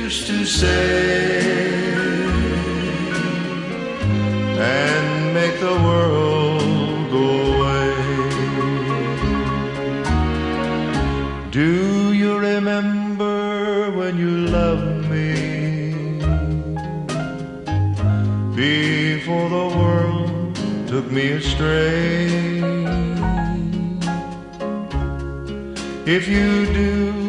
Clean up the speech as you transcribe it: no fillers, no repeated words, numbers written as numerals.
used to say and make the world go away. Do you remember when you loved me before the world took me astray? If you do,